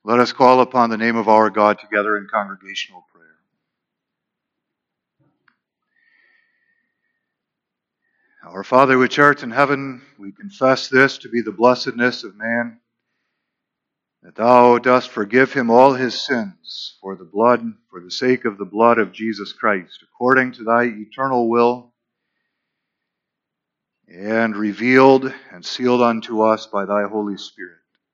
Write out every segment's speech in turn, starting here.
Let us call upon the name of our God together in congregational prayer. Our Father which art in heaven, we confess this to be the blessedness of man, that thou dost forgive him all his sins for the sake of the blood of Jesus Christ, according to thy eternal will, and revealed and sealed unto us by thy Holy Spirit.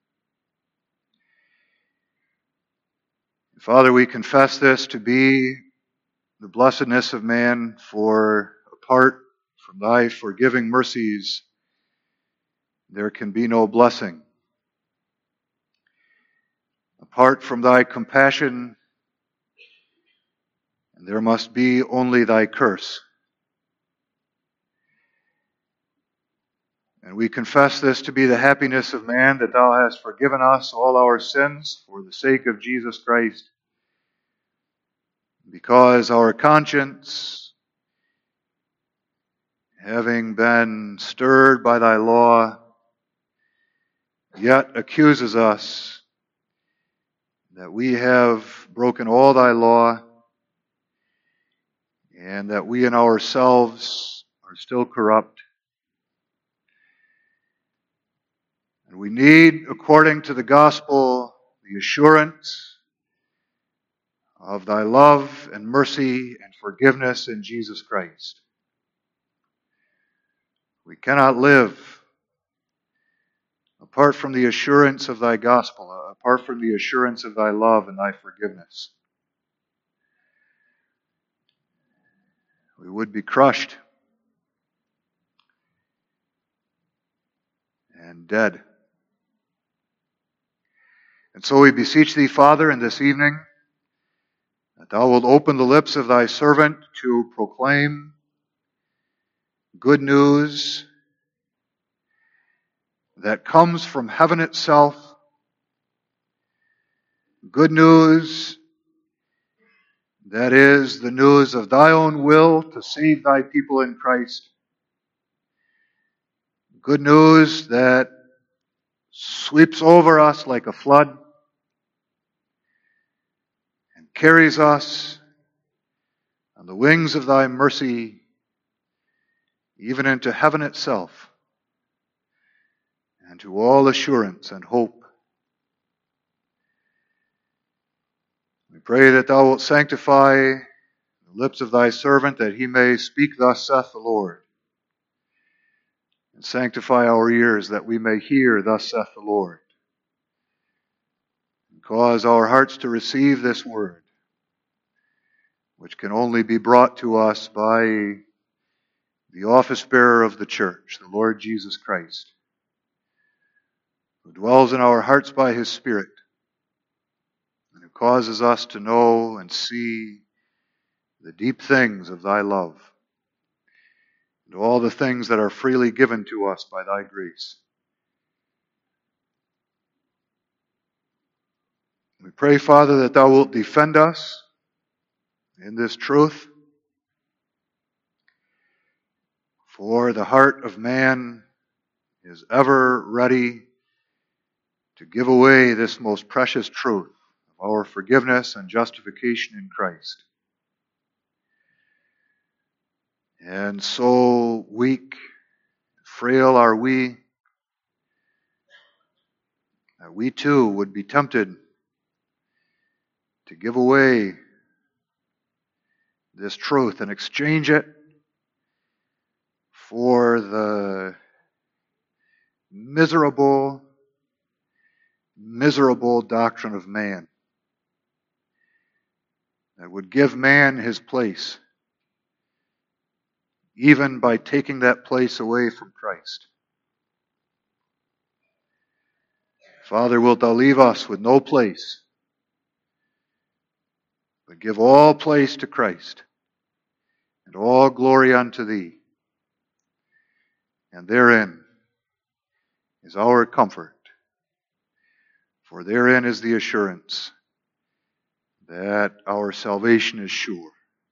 Father, we confess this to be the blessedness of man, for apart from thy forgiving mercies, there can be no blessing. Apart from thy compassion, there must be only thy curse. And we confess this to be the happiness of man, that thou hast forgiven us all our sins for the sake of Jesus Christ, because our conscience, having been stirred by thy law, yet accuses us that we have broken all thy law, and that we in ourselves are still corrupt. And we need, according to the gospel, the assurance of thy love and mercy and forgiveness in Jesus Christ. We cannot live apart from the assurance of thy gospel, apart from the assurance of thy love and thy forgiveness. We would be crushed and dead. And so we beseech thee, Father, in this evening, that thou wilt open the lips of thy servant to proclaim good news that comes from heaven itself, good news that is the news of thy own will to save thy people in Christ, good news that sweeps over us like a flood and carries us on the wings of thy mercy even into heaven itself, and to all assurance and hope. We pray that thou wilt sanctify the lips of thy servant, that he may speak, thus saith the Lord. And sanctify our ears, that we may hear, thus saith the Lord. And cause our hearts to receive this word, which can only be brought to us by the office bearer of the church, the Lord Jesus Christ, who dwells in our hearts by his Spirit, and who causes us to know and see the deep things of thy love, and all the things that are freely given to us by thy grace. We pray, Father, that thou wilt defend us in this truth, for the heart of man is ever ready to give away this most precious truth of our forgiveness and justification in Christ. And so weak, frail are we, that we too would be tempted to give away this truth and exchange it for the miserable doctrine of man that would give man his place, even by taking that place away from Christ. Father, wilt thou leave us with no place, but give all place to Christ, and all glory unto thee. And therein is our comfort, for therein is the assurance that our salvation is sure,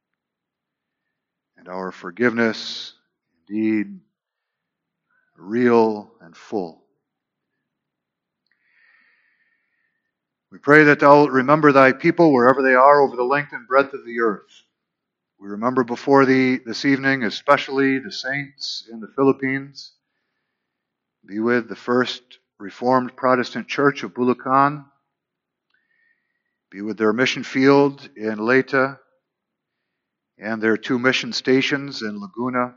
and our forgiveness indeed real and full. We pray that thou wilt remember thy people wherever they are over the length and breadth of the earth. We remember before thee this evening, especially the saints in the Philippines. Be with the First Reformed Protestant Church of Bulacan. Be with their mission field in Leyte and their 2 mission stations in Laguna.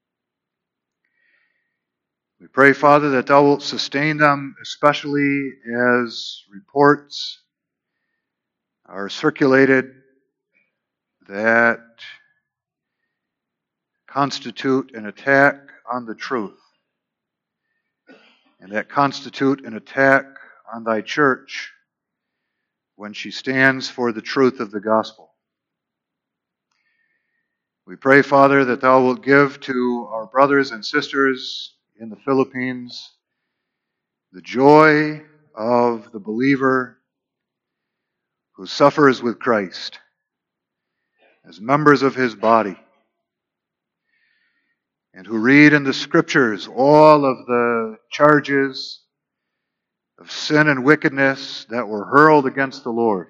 We pray, Father, that thou wilt sustain them, especially as reports are circulated that constitute an attack on the truth and that constitute an attack on thy church when she stands for the truth of the gospel. We pray, Father, that thou wilt give to our brothers and sisters in the Philippines the joy of the believer who suffers with Christ as members of his body, and who read in the Scriptures all of the charges of sin and wickedness that were hurled against the Lord.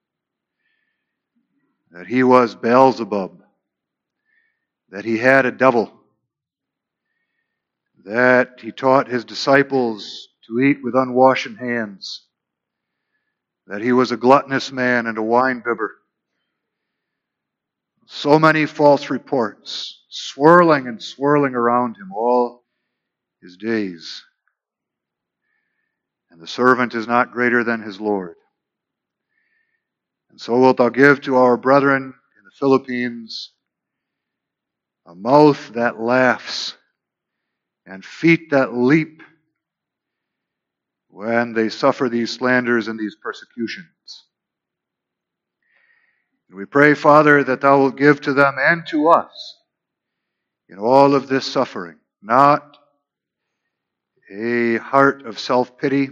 That he was Beelzebub, that he had a devil, that he taught his disciples to eat with unwashen hands, that he was a gluttonous man and a wine-bibber. So many false reports swirling and swirling around him all his days. And the servant is not greater than his Lord. And so wilt thou give to our brethren in the Philippines a mouth that laughs and feet that leap when they suffer these slanders and these persecutions. And we pray, Father, that thou wilt give to them and to us in all of this suffering, not a heart of self-pity.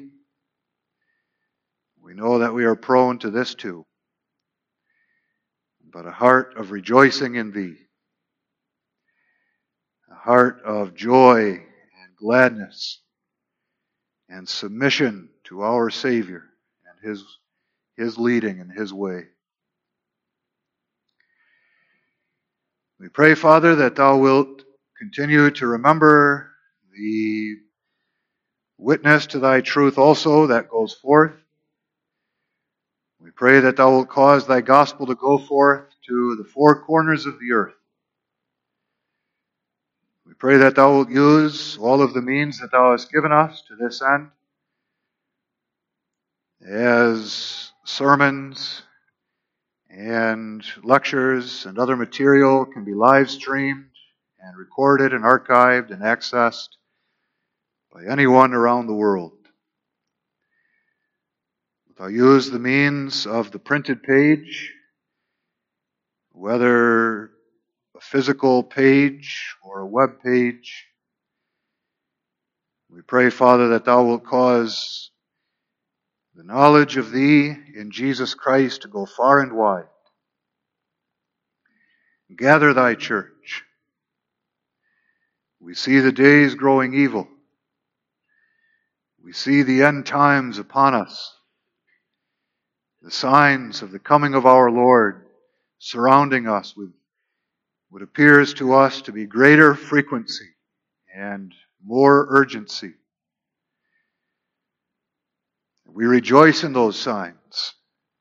We know that we are prone to this too, but a heart of rejoicing in thee, a heart of joy and gladness and submission to our Savior and His leading and His way. We pray, Father, that thou wilt continue to remember the witness to thy truth also that goes forth. We pray that thou wilt cause thy gospel to go forth to the 4 corners of the earth. We pray that thou wilt use all of the means that thou hast given us to this end, as sermons and lectures and other material can be live streamed and recorded and archived and accessed by anyone around the world. Thou use the means of the printed page, whether a physical page or a web page. We pray, Father, that thou wilt cause the knowledge of thee in Jesus Christ to go far and wide. Gather thy church. We see the days growing evil. We see the end times upon us. The signs of the coming of our Lord surrounding us with what appears to us to be greater frequency and more urgency. We rejoice in those signs,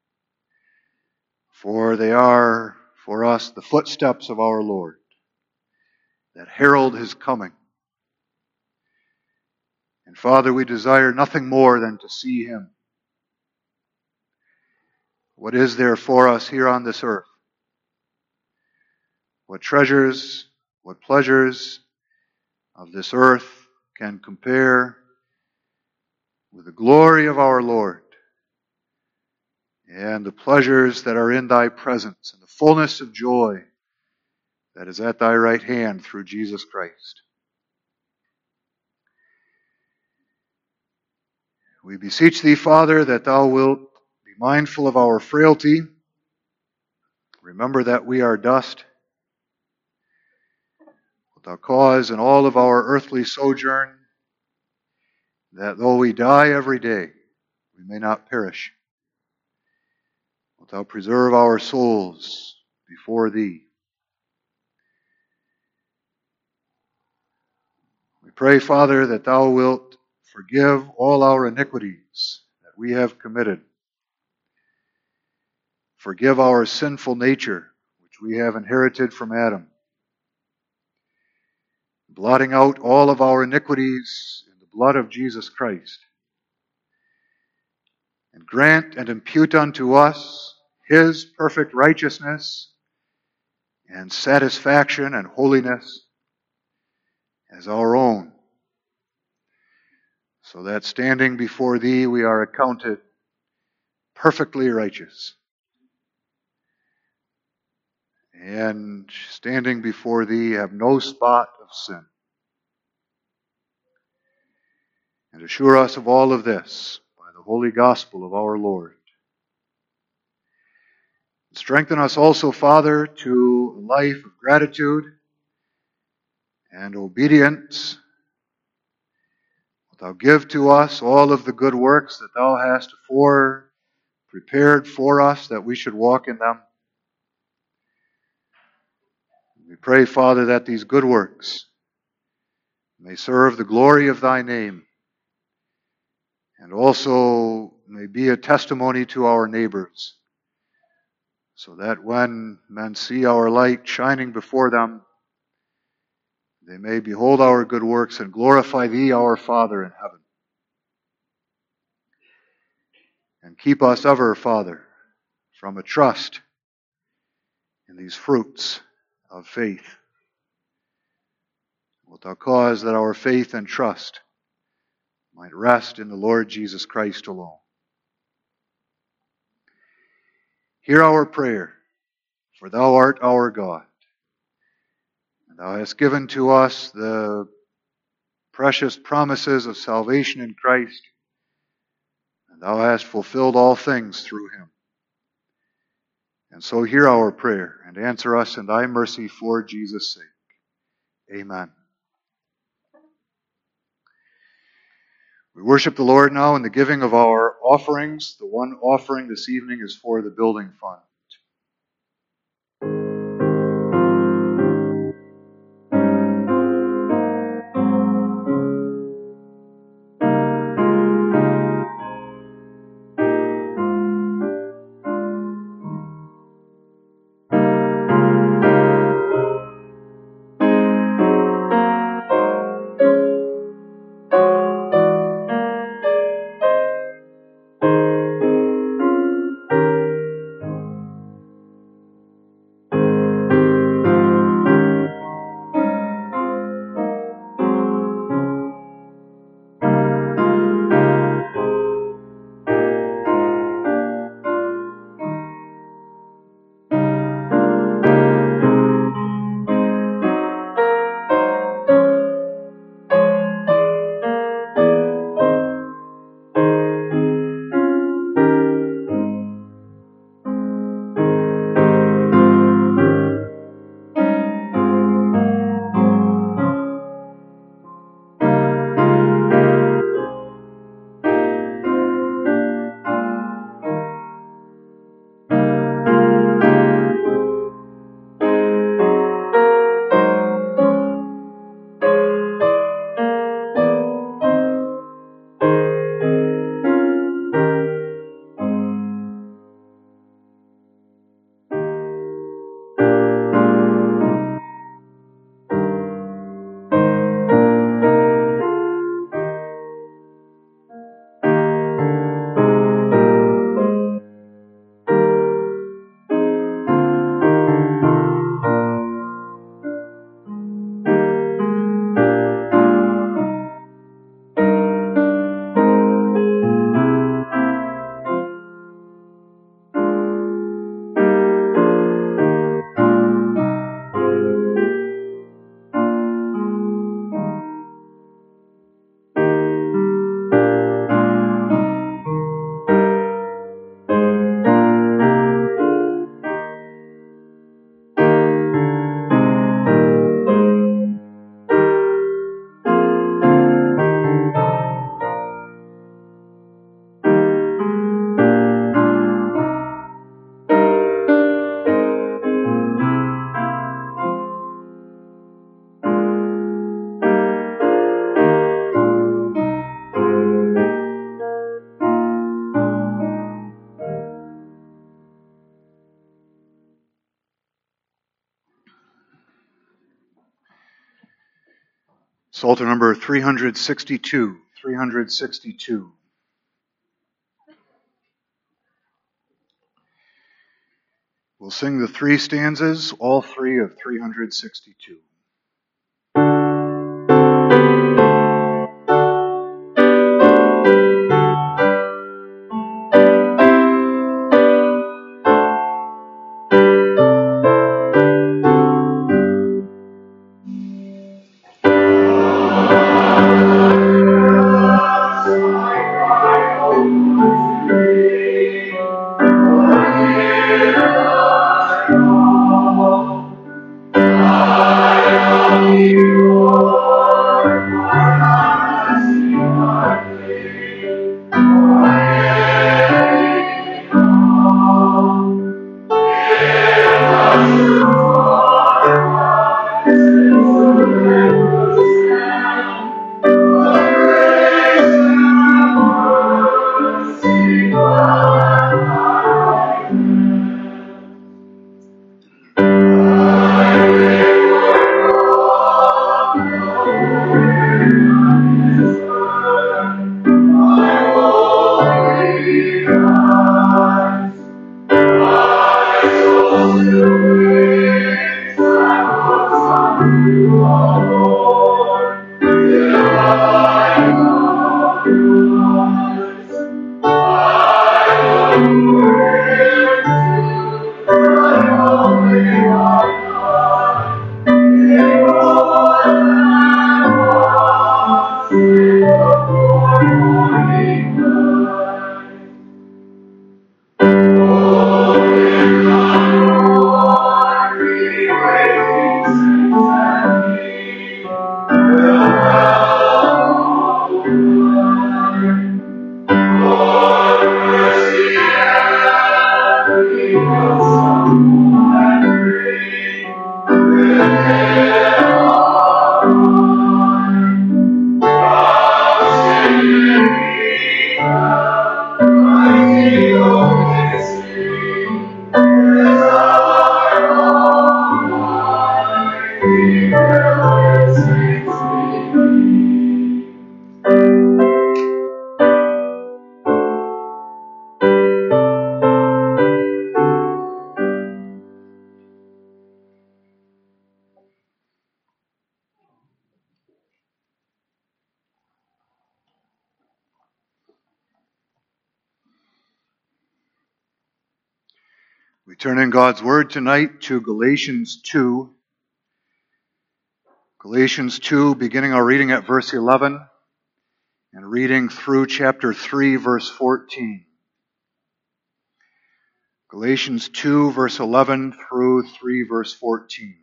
for they are for us the footsteps of our Lord that herald His coming. And Father, we desire nothing more than to see Him. What is there for us here on this earth? What treasures, what pleasures of this earth can compare with the glory of our Lord and the pleasures that are in thy presence and the fullness of joy that is at thy right hand through Jesus Christ? We beseech thee, Father, that thou wilt be mindful of our frailty. Remember that we are dust. Wilt thou cause in all of our earthly sojourn that though we die every day, we may not perish, Wilt thou preserve our souls before thee. We pray, Father, that thou wilt forgive all our iniquities that we have committed. Forgive our sinful nature, which we have inherited from Adam, blotting out all of our iniquities in the blood of Jesus Christ. And grant and impute unto us His perfect righteousness and satisfaction and holiness as our own, so that standing before Thee we are accounted perfectly righteous. And standing before Thee have no spot of sin. And assure us of all of this by the holy gospel of our Lord. Strengthen us also, Father, to a life of gratitude and obedience. Wilt thou give to us all of the good works that thou hast afore prepared for us, that we should walk in them. We pray, Father, that these good works may serve the glory of thy name, and also may be a testimony to our neighbors, so that when men see our light shining before them, they may behold our good works and glorify Thee, our Father in heaven. And keep us ever, Father, from a trust in these fruits of faith. Wilt thou cause that our faith and trust might rest in the Lord Jesus Christ alone. Hear our prayer, for thou art our God, and thou hast given to us the precious promises of salvation in Christ, and thou hast fulfilled all things through him. And so hear our prayer, and answer us in thy mercy for Jesus' sake. Amen. We worship the Lord now in the giving of our offerings. The one offering this evening is for the building fund. Psalter number 362. 362. We'll sing the three stanzas, all three of 362. We turn in God's Word tonight to Galatians 2. Galatians 2, beginning our reading at verse 11 and reading through chapter 3, verse 14. Galatians 2, verse 11 through 3, verse 14.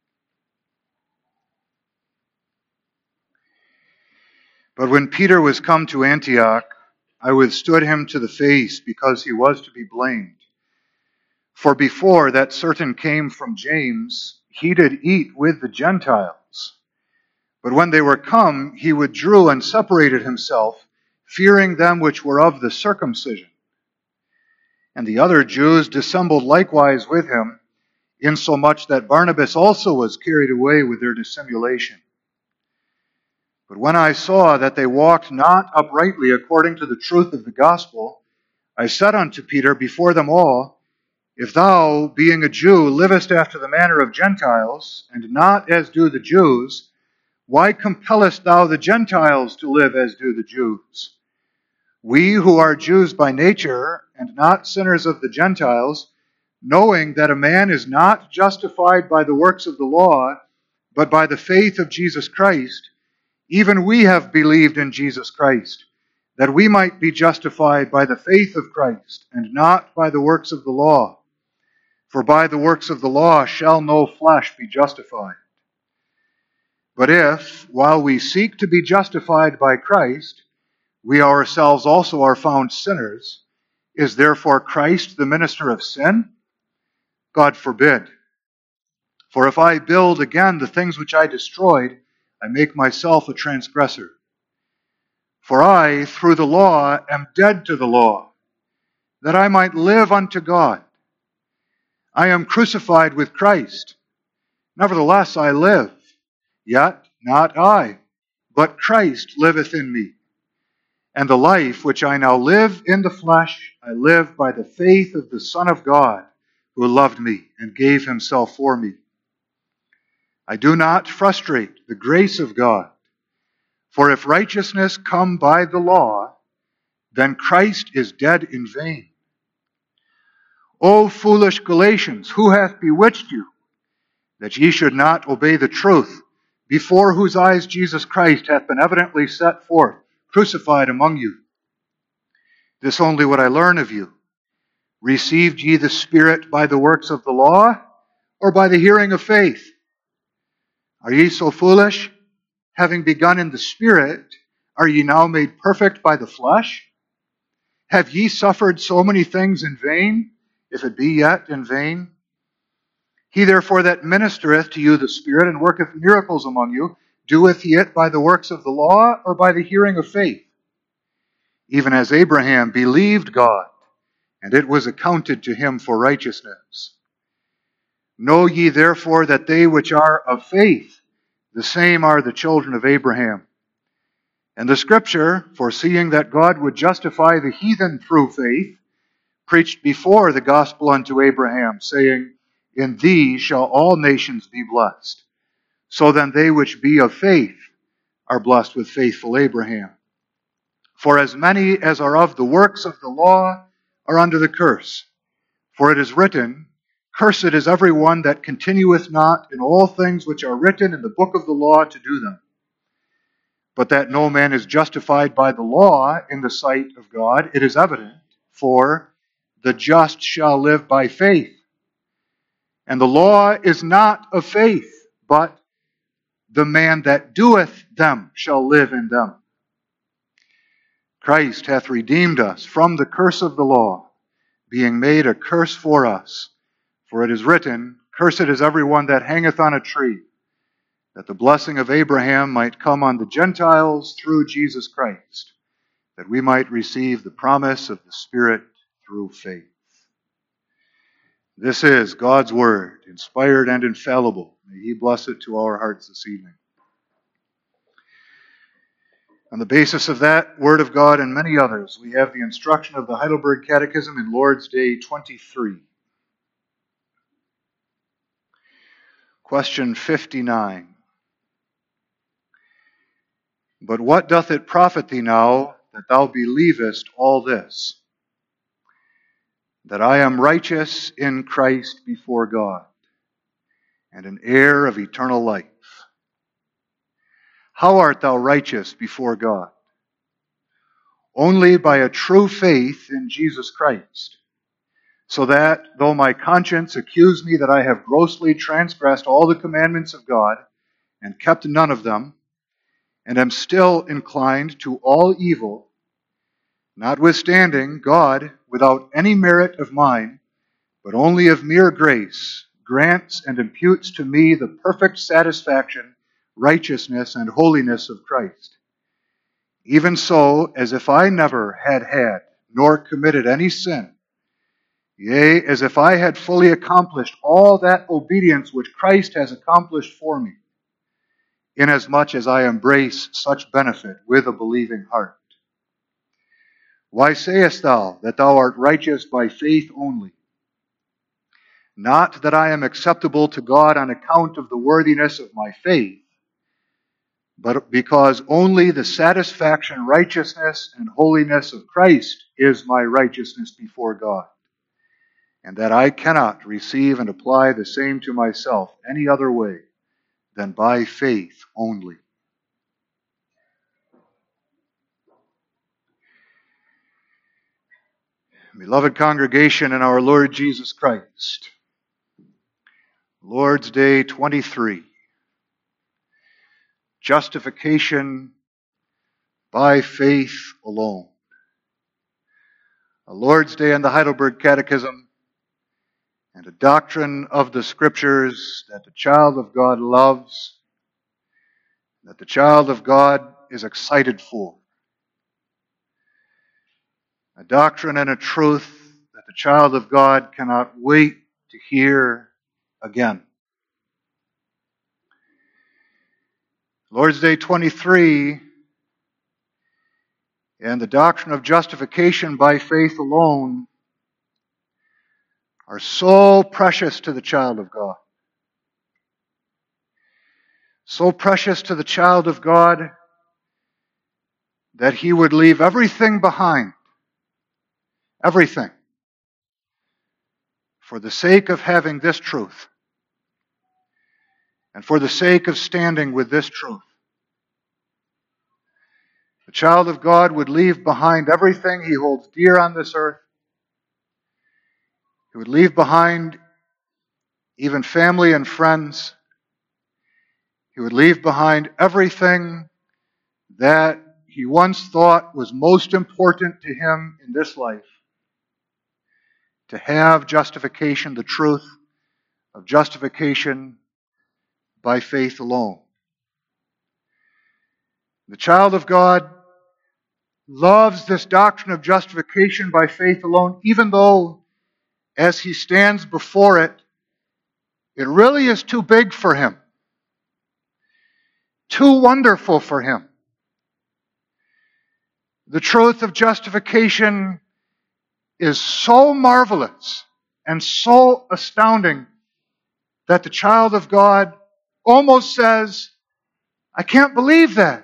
But when Peter was come to Antioch, I withstood him to the face, because he was to be blamed. For before that certain came from James, he did eat with the Gentiles. But when they were come, he withdrew and separated himself, fearing them which were of the circumcision. And the other Jews dissembled likewise with him, insomuch that Barnabas also was carried away with their dissimulation. But when I saw that they walked not uprightly according to the truth of the gospel, I said unto Peter before them all, If thou, being a Jew, livest after the manner of Gentiles, and not as do the Jews, why compellest thou the Gentiles to live as do the Jews? We who are Jews by nature, and not sinners of the Gentiles, knowing that a man is not justified by the works of the law, but by the faith of Jesus Christ, even we have believed in Jesus Christ, that we might be justified by the faith of Christ, and not by the works of the law. For by the works of the law shall no flesh be justified. But if, while we seek to be justified by Christ, we ourselves also are found sinners, is therefore Christ the minister of sin? God forbid. For if I build again the things which I destroyed, I make myself a transgressor. For I, through the law, am dead to the law, that I might live unto God. I am crucified with Christ. Nevertheless I live, yet not I, but Christ liveth in me. And the life which I now live in the flesh, I live by the faith of the Son of God, who loved me and gave himself for me. I do not frustrate the grace of God. For if righteousness come by the law, then Christ is dead in vain. O foolish Galatians, who hath bewitched you, that ye should not obey the truth, before whose eyes Jesus Christ hath been evidently set forth, crucified among you? This only would I learn of you. Received ye the Spirit by the works of the law, or by the hearing of faith? Are ye so foolish? Having begun in the Spirit, are ye now made perfect by the flesh? Have ye suffered so many things in vain, if it be yet in vain? He therefore that ministereth to you the Spirit, and worketh miracles among you, doeth he it by the works of the law, or by the hearing of faith? Even as Abraham believed God, and it was accounted to him for righteousness. Know ye therefore that they which are of faith, the same are the children of Abraham. And the Scripture, foreseeing that God would justify the heathen through faith, preached before the gospel unto Abraham, saying, In thee shall all nations be blessed. So then they which be of faith are blessed with faithful Abraham. For as many as are of the works of the law are under the curse. For it is written, Cursed is every one that continueth not in all things which are written in the book of the law to do them. But that no man is justified by the law in the sight of God, it is evident, for the just shall live by faith. And the law is not of faith, but the man that doeth them shall live in them. Christ hath redeemed us from the curse of the law, being made a curse for us. For it is written, Cursed is every one that hangeth on a tree, that the blessing of Abraham might come on the Gentiles through Jesus Christ, that we might receive the promise of the Spirit through faith. This is God's Word, inspired and infallible. May He bless it to our hearts this evening. On the basis of that Word of God and many others, we have the instruction of the Heidelberg Catechism in Lord's Day 23. Question 59. But what doth it profit thee now that thou believest all this? That I am righteous in Christ before God, and an heir of eternal life. How art thou righteous before God? Only by a true faith in Jesus Christ, so that, though my conscience accuse me that I have grossly transgressed all the commandments of God, and kept none of them, and am still inclined to all evil, notwithstanding God, without any merit of mine, but only of mere grace, grants and imputes to me the perfect satisfaction, righteousness, and holiness of Christ. Even so, as if I never had nor committed any sin, yea, as if I had fully accomplished all that obedience which Christ has accomplished for me, inasmuch as I embrace such benefit with a believing heart. Why sayest thou that thou art righteous by faith only? Not that I am acceptable to God on account of the worthiness of my faith, but because only the satisfaction, righteousness, and holiness of Christ is my righteousness before God, and that I cannot receive and apply the same to myself any other way than by faith only. Beloved congregation in our Lord Jesus Christ, Lord's Day 23, justification by faith alone. A Lord's Day in the Heidelberg Catechism, and a doctrine of the Scriptures that the child of God loves, that the child of God is excited for. A doctrine and a truth that the child of God cannot wait to hear again. Lord's Day 23 and the doctrine of justification by faith alone are so precious to the child of God. So precious to the child of God that he would leave everything behind. Everything. For the sake of having this truth. And for the sake of standing with this truth. The child of God would leave behind everything he holds dear on this earth. He would leave behind even family and friends. He would leave behind everything that he once thought was most important to him in this life. To have justification, the truth of justification by faith alone. The child of God loves this doctrine of justification by faith alone, even though as he stands before it, it really is too big for him. Too wonderful for him. The truth of justification is so marvelous and so astounding that the child of God almost says, I can't believe that.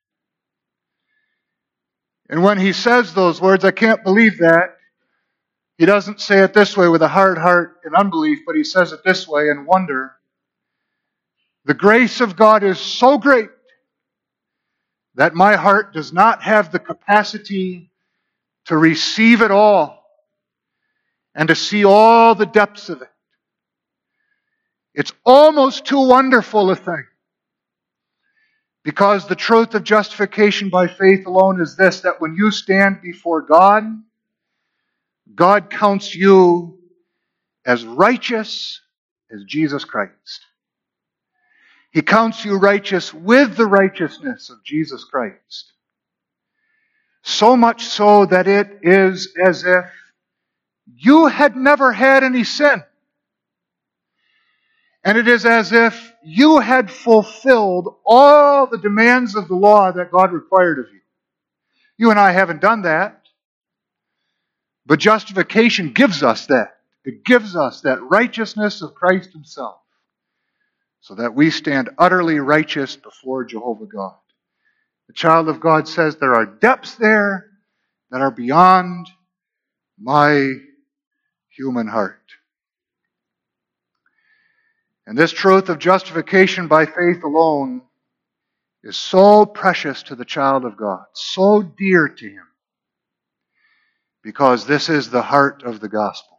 And when he says those words, I can't believe that, he doesn't say it this way with a hard heart and unbelief, but he says it this way in wonder. The grace of God is so great that my heart does not have the capacity to receive it all and to see all the depths of it. It's almost too wonderful a thing. Because the truth of justification by faith alone is this, that when you stand before God, God counts you as righteous as Jesus Christ. He counts you righteous with the righteousness of Jesus Christ. So much so that it is as if you had never had any sin. And it is as if you had fulfilled all the demands of the law that God required of you. You and I haven't done that. But justification gives us that. It gives us that righteousness of Christ Himself. So that we stand utterly righteous before Jehovah God. The child of God says there are depths there that are beyond my human heart. And this truth of justification by faith alone is so precious to the child of God, so dear to him, because this is the heart of the gospel.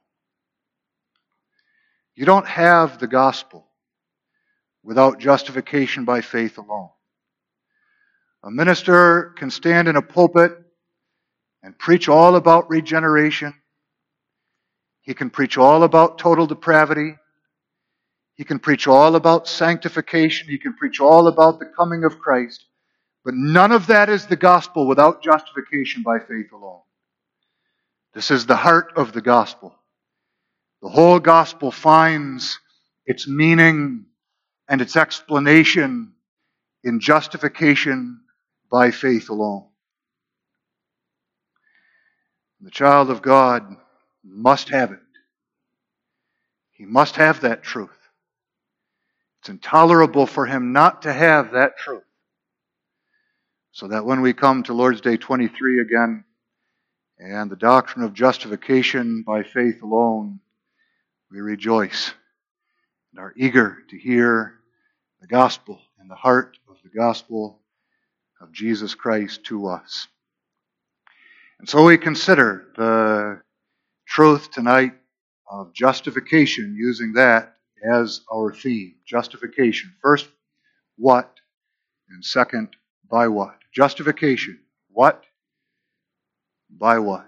You don't have the gospel without justification by faith alone. A minister can stand in a pulpit and preach all about regeneration. He can preach all about total depravity. He can preach all about sanctification. He can preach all about the coming of Christ. But none of that is the gospel without justification by faith alone. This is the heart of the gospel. The whole gospel finds its meaning and its explanation in justification by faith alone. The child of God must have it. He must have that truth. It's intolerable for him not to have that truth. So that when we come to Lord's Day 23 again, and the doctrine of justification by faith alone, we rejoice and are eager to hear the gospel and the heart of the gospel of Jesus Christ to us. And so we consider the truth tonight of justification, using that as our theme. Justification. First, what? And second, by what? Justification. What? By what?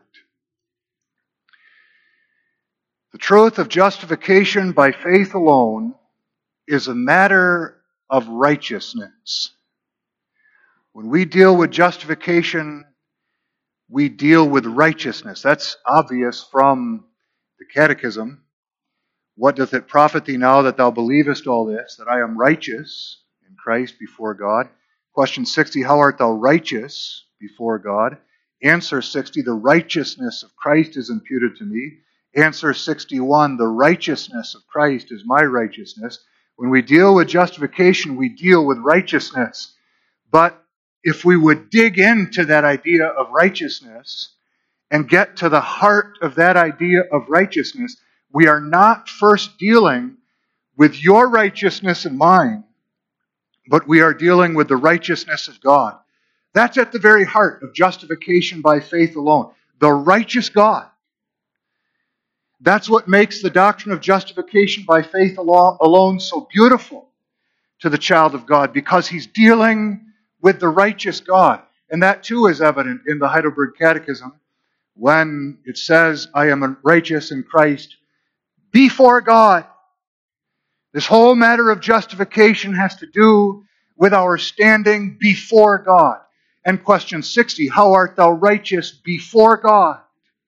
The truth of justification by faith alone is a matter of righteousness. When we deal with justification, we deal with righteousness. That's obvious from the Catechism. What doth it profit thee now that thou believest all this, that I am righteous in Christ before God? Question 60, how art thou righteous before God? Answer 60, the righteousness of Christ is imputed to me. Answer 61, the righteousness of Christ is my righteousness. When we deal with justification, we deal with righteousness. But if we would dig into that idea of righteousness and get to the heart of that idea of righteousness, we are not first dealing with your righteousness and mine, but we are dealing with the righteousness of God. That's at the very heart of justification by faith alone. The righteous God. That's what makes the doctrine of justification by faith alone so beautiful to the child of God, because he's dealing with the righteous God. And that too is evident in the Heidelberg Catechism when it says, I am righteous in Christ before God. This whole matter of justification has to do with our standing before God. And question 60, how art thou righteous before God?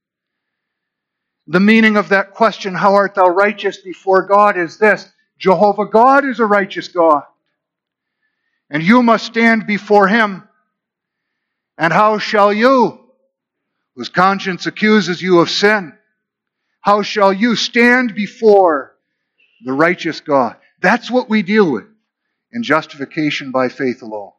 The meaning of that question, how art thou righteous before God, is this: Jehovah God is a righteous God, and you must stand before Him. And how shall you, whose conscience accuses you of sin, how shall you stand before the righteous God? That's what we deal with in justification by faith alone.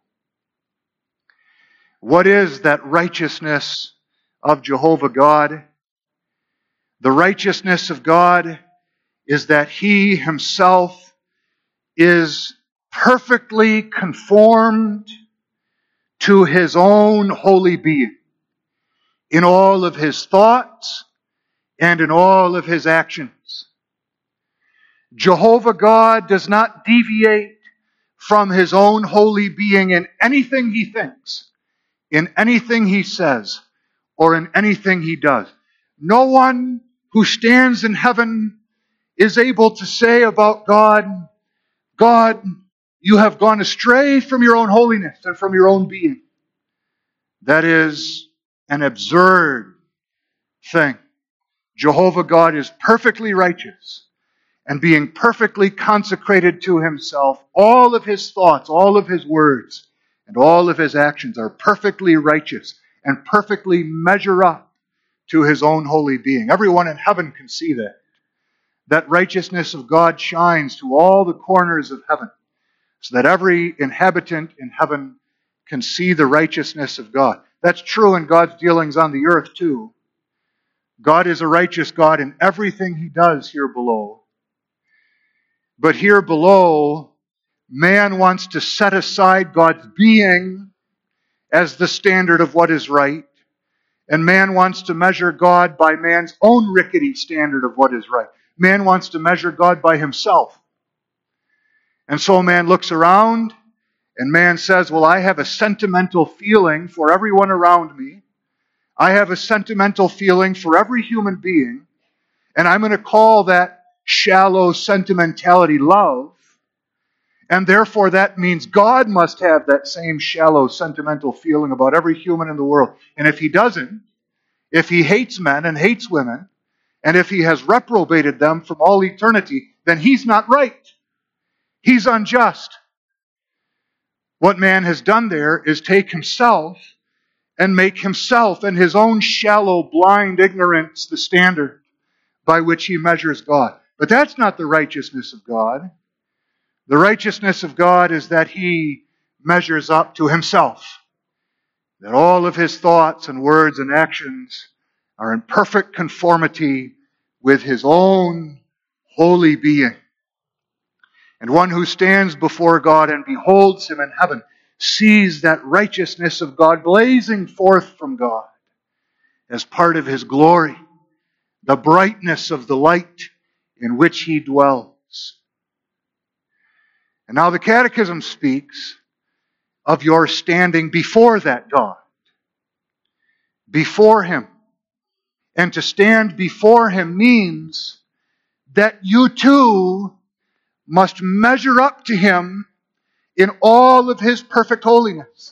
What is that righteousness of Jehovah God? The righteousness of God is that He Himself is perfectly conformed to His own holy being in all of His thoughts and in all of His actions. Jehovah God does not deviate from His own holy being in anything He thinks, in anything He says, or in anything He does. No one who stands in heaven is able to say about God, God, you have gone astray from your own holiness and from your own being. That is an absurd thing. Jehovah God is perfectly righteous, and being perfectly consecrated to Himself, all of His thoughts, all of His words, and all of His actions are perfectly righteous and perfectly measure up to His own holy being. Everyone in heaven can see that. That righteousness of God shines to all the corners of heaven, so that every inhabitant in heaven can see the righteousness of God. That's true in God's dealings on the earth too. God is a righteous God in everything He does here below. But here below, man wants to set aside God's being as the standard of what is right, and man wants to measure God by man's own rickety standard of what is right. Man wants to measure God by himself. And so man looks around and man says, well, I have a sentimental feeling for everyone around me. I have a sentimental feeling for every human being. And I'm going to call that shallow sentimentality love. And therefore that means God must have that same shallow sentimental feeling about every human in the world. And if He doesn't, if He hates men and hates women, and if He has reprobated them from all eternity, then He's not right. He's unjust. What man has done there is take himself and make himself and his own shallow, blind ignorance the standard by which he measures God. But that's not the righteousness of God. The righteousness of God is that He measures up to Himself. That all of His thoughts and words and actions are in perfect conformity with His own holy being. And one who stands before God and beholds Him in heaven sees that righteousness of God blazing forth from God as part of His glory, the brightness of the light in which He dwells. And now the Catechism speaks of your standing before that God, before Him. And to stand before Him means that you too must measure up to Him in all of His perfect holiness.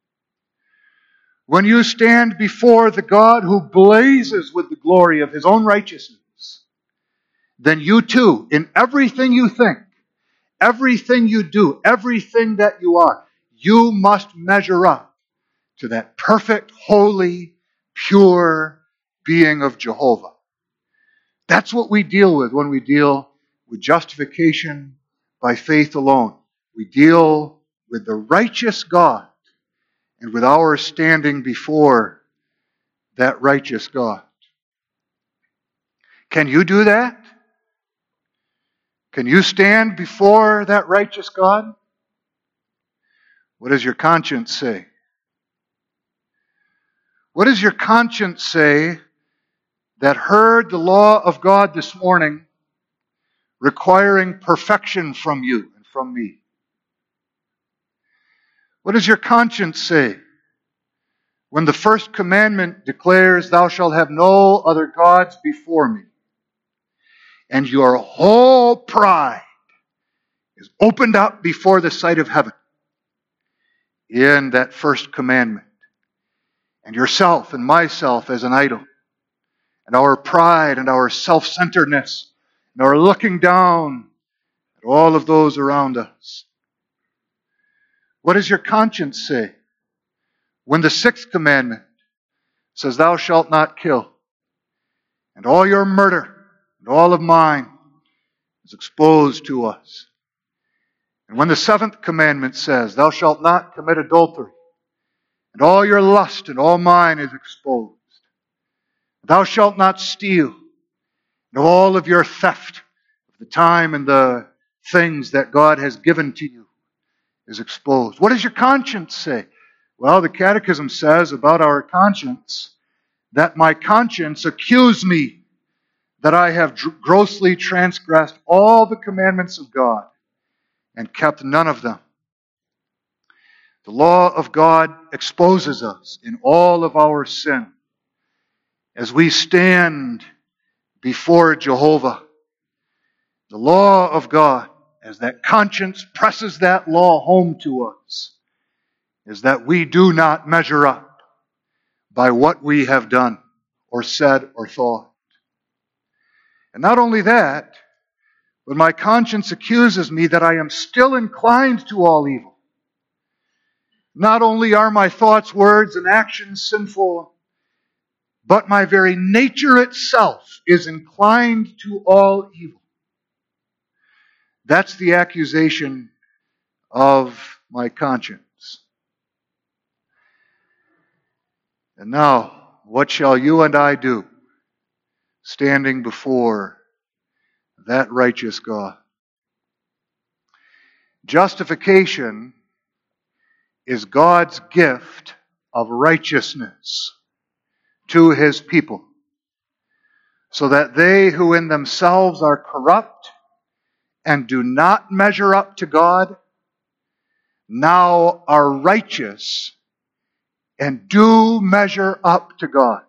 When you stand before the God who blazes with the glory of His own righteousness, then you too, in everything you think, everything you do, everything that you are, you must measure up to that perfect, holy, pure being of Jehovah. That's what we deal with when we deal with justification by faith alone. We deal with the righteous God and with our standing before that righteous God. Can you do that? Can you stand before that righteous God? What does your conscience say? What does your conscience say that heard the law of God this morning requiring perfection from you and from me? What does your conscience say when the first commandment declares, "Thou shalt have no other gods before me," and your whole pride is opened up before the sight of heaven in that first commandment, and yourself and myself as an idol, and our pride and our self-centeredness, and our looking down at all of those around us? What does your conscience say when the sixth commandment says, "Thou shalt not kill," and all your murder and all of mine is exposed to us? And when the seventh commandment says, "Thou shalt not commit adultery," and all your lust and all mine is exposed. "Thou shalt not steal," and all of your theft of the time and the things that God has given to you is exposed. What does your conscience say? Well, the Catechism says about our conscience that my conscience accused me that I have grossly transgressed all the commandments of God and kept none of them. The law of God exposes us in all of our sin as we stand before Jehovah. The law of God, as that conscience presses that law home to us, is that we do not measure up by what we have done or said or thought. And not only that, but my conscience accuses me that I am still inclined to all evil. Not only are my thoughts, words, and actions sinful, but my very nature itself is inclined to all evil. That's the accusation of my conscience. And now, what shall you and I do standing before that righteous God? Justification is God's gift of righteousness to His people, so that they who in themselves are corrupt and do not measure up to God now are righteous and do measure up to God.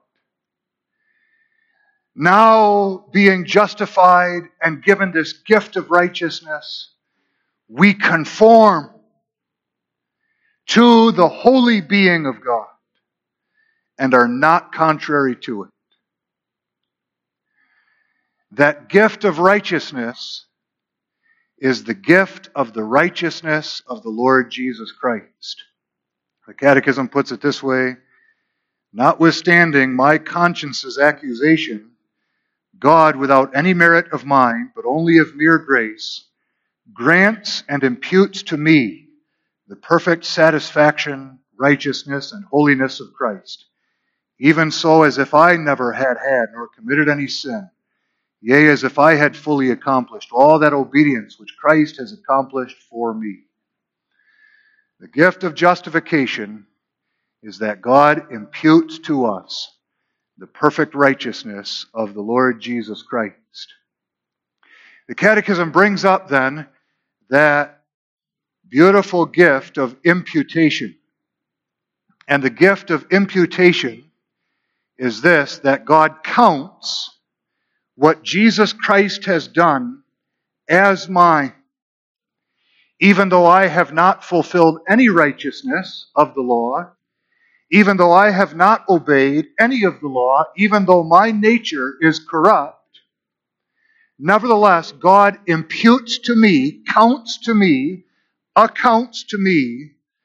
Now, being justified and given this gift of righteousness, we conform to the holy being of God and are not contrary to it. That gift of righteousness is the gift of the righteousness of the Lord Jesus Christ. The Catechism puts it this way: notwithstanding my conscience's accusation, God, without any merit of mine, but only of mere grace, grants and imputes to me the perfect satisfaction, righteousness, and holiness of Christ, even so as if I never had nor committed any sin, yea, as if I had fully accomplished all that obedience which Christ has accomplished for me. The gift of justification is that God imputes to us the perfect righteousness of the Lord Jesus Christ. The Catechism brings up then that beautiful gift of imputation. And the gift of imputation is this: that God counts what Jesus Christ has done as mine, even though I have not fulfilled any righteousness of the law, even though I have not obeyed any of the law, even though my nature is corrupt. Nevertheless, God imputes to me, accounts to me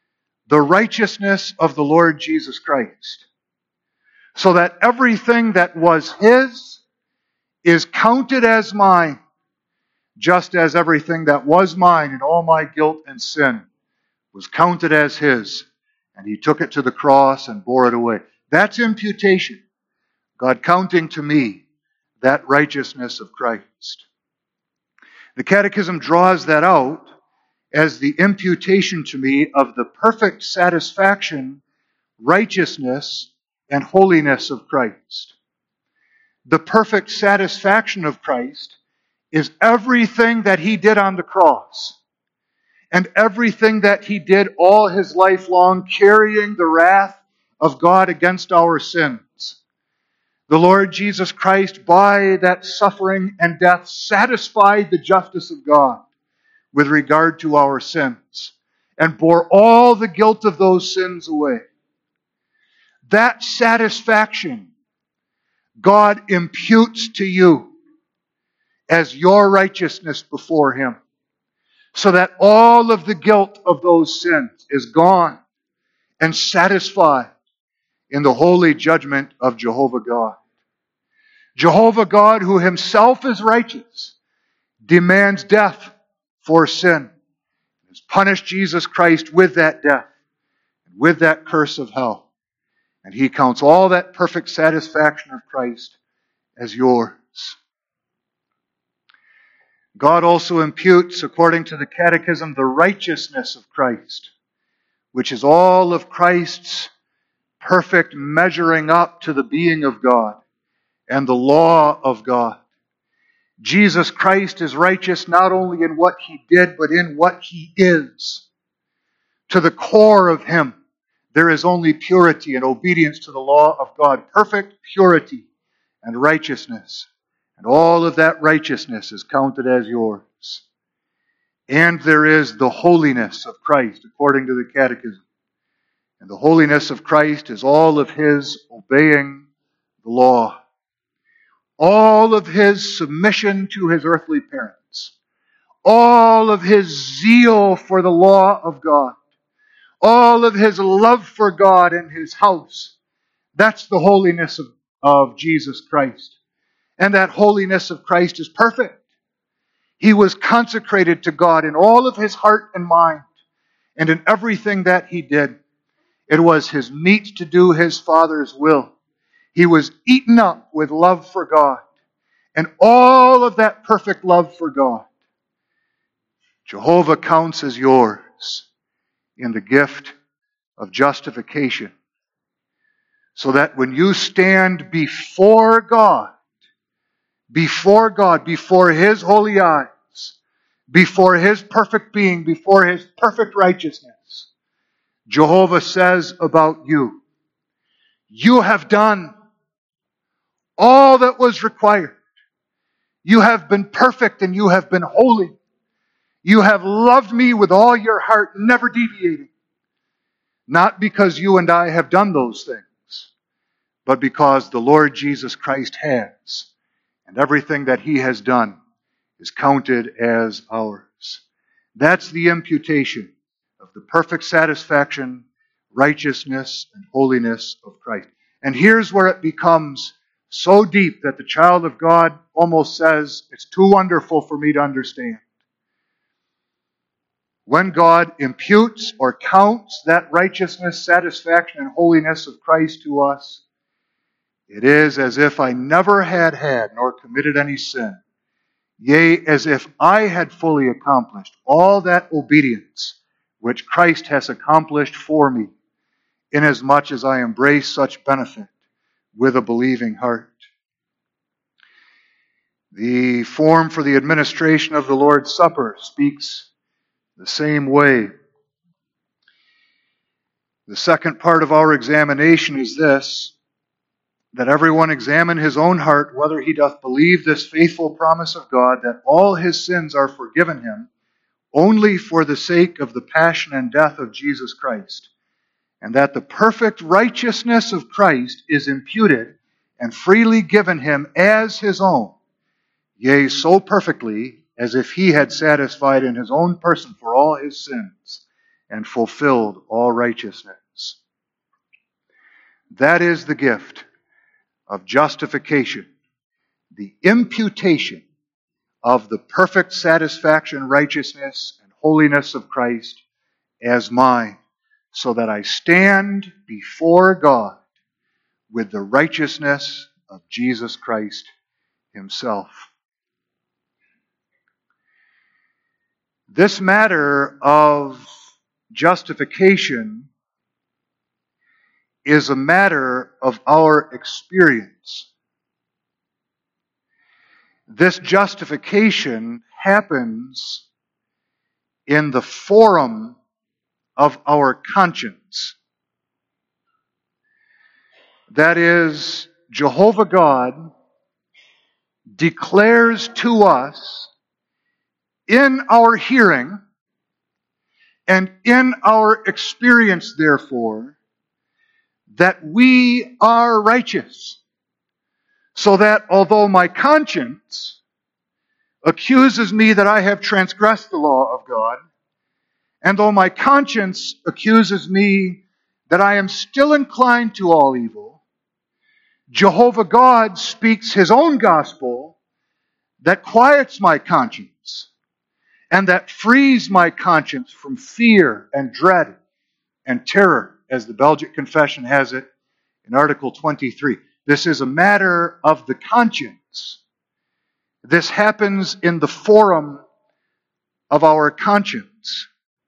the righteousness of the Lord Jesus Christ, so that everything that was His is counted as mine, just as everything that was mine and all my guilt and sin was counted as His, and He took it to the cross and bore it away. That's imputation. God counting to me that righteousness of Christ. The Catechism draws that out as the imputation to me of the perfect satisfaction, righteousness, and holiness of Christ. The perfect satisfaction of Christ is everything that He did on the cross and everything that He did all His life long, carrying the wrath of God against our sins. The Lord Jesus Christ, by that suffering and death, satisfied the justice of God with regard to our sins and bore all the guilt of those sins away. That satisfaction God imputes to you as your righteousness before Him, so that all of the guilt of those sins is gone and satisfied in the holy judgment of Jehovah God. Jehovah God, who Himself is righteous, demands death for sin, has punished Jesus Christ with that death, and with that curse of hell. And He counts all that perfect satisfaction of Christ as yours. God also imputes, according to the Catechism, the righteousness of Christ, which is all of Christ's perfect measuring up to the being of God and the law of God. Jesus Christ is righteous not only in what He did, but in what He is. To the core of Him, there is only purity and obedience to the law of God. Perfect purity and righteousness. And all of that righteousness is counted as yours. And there is the holiness of Christ, according to the Catechism. And the holiness of Christ is all of His obeying the law. All of His submission to His earthly parents. All of His zeal for the law of God. All of His love for God and His house. That's the holiness of Jesus Christ. And that holiness of Christ is perfect. He was consecrated to God in all of His heart and mind and in everything that He did. It was His meat to do His Father's will. He was eaten up with love for God. And all of that perfect love for God, Jehovah counts as yours in the gift of justification. So that when you stand before God, before His holy eyes, before His perfect being, before His perfect righteousness, Jehovah says about you, you have done all that was required. You have been perfect and you have been holy. You have loved me with all your heart, never deviating. Not because you and I have done those things, but because the Lord Jesus Christ has. And everything that He has done is counted as ours. That's the imputation of the perfect satisfaction, righteousness, and holiness of Christ. And here's where it becomes so deep that the child of God almost says, it's too wonderful for me to understand. When God imputes or counts that righteousness, satisfaction, and holiness of Christ to us, it is as if I never had nor committed any sin. Yea, as if I had fully accomplished all that obedience which Christ has accomplished for me, inasmuch as I embrace such benefit with a believing heart. The form for the administration of the Lord's Supper speaks the same way. The second part of our examination is this, that everyone examine his own heart whether he doth believe this faithful promise of God, that all his sins are forgiven him only for the sake of the passion and death of Jesus Christ, and that the perfect righteousness of Christ is imputed and freely given him as his own, yea, so perfectly as if he had satisfied in his own person for all his sins, and fulfilled all righteousness. That is the gift of justification, the imputation of the perfect satisfaction, righteousness, and holiness of Christ as mine, so that I stand before God with the righteousness of Jesus Christ Himself. This matter of justification is a matter of our experience. This justification happens in the forum of our conscience. That is, Jehovah God declares to us in our hearing and in our experience, therefore, that we are righteous. So that although my conscience accuses me that I have transgressed the law of God, and though my conscience accuses me that I am still inclined to all evil, Jehovah God speaks His own gospel that quiets my conscience and that frees my conscience from fear and dread and terror, as the Belgic Confession has it in Article 23. This is a matter of the conscience. This happens in the forum of our conscience.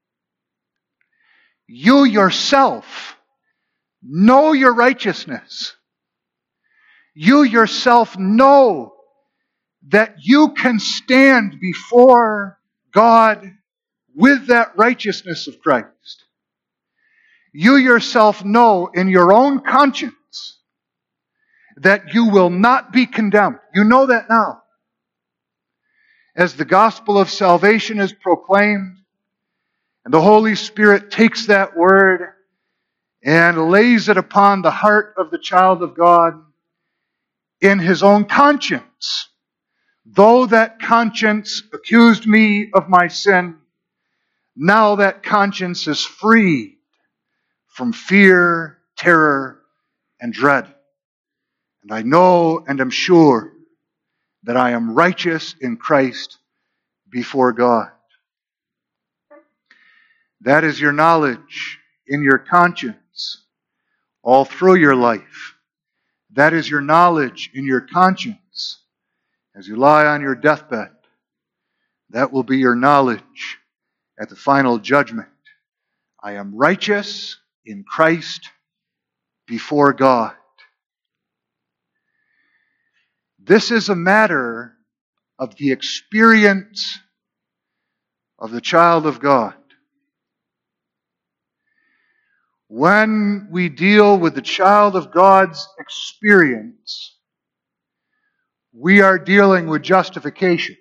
You yourself know your righteousness. You yourself know that you can stand before God with that righteousness of Christ. You yourself know in your own conscience that you will not be condemned. You know that now. As the gospel of salvation is proclaimed, and the Holy Spirit takes that word and lays it upon the heart of the child of God in his own conscience. Though that conscience accused me of my sin, now that conscience is free from fear, terror, and dread. And I know and am sure that I am righteous in Christ before God. That is your knowledge in your conscience all through your life. That is your knowledge in your conscience as you lie on your deathbed. That will be your knowledge at the final judgment. I am righteous in Christ before God. This is a matter of the experience of the child of God. When we deal with the child of God's experience, we are dealing with justification.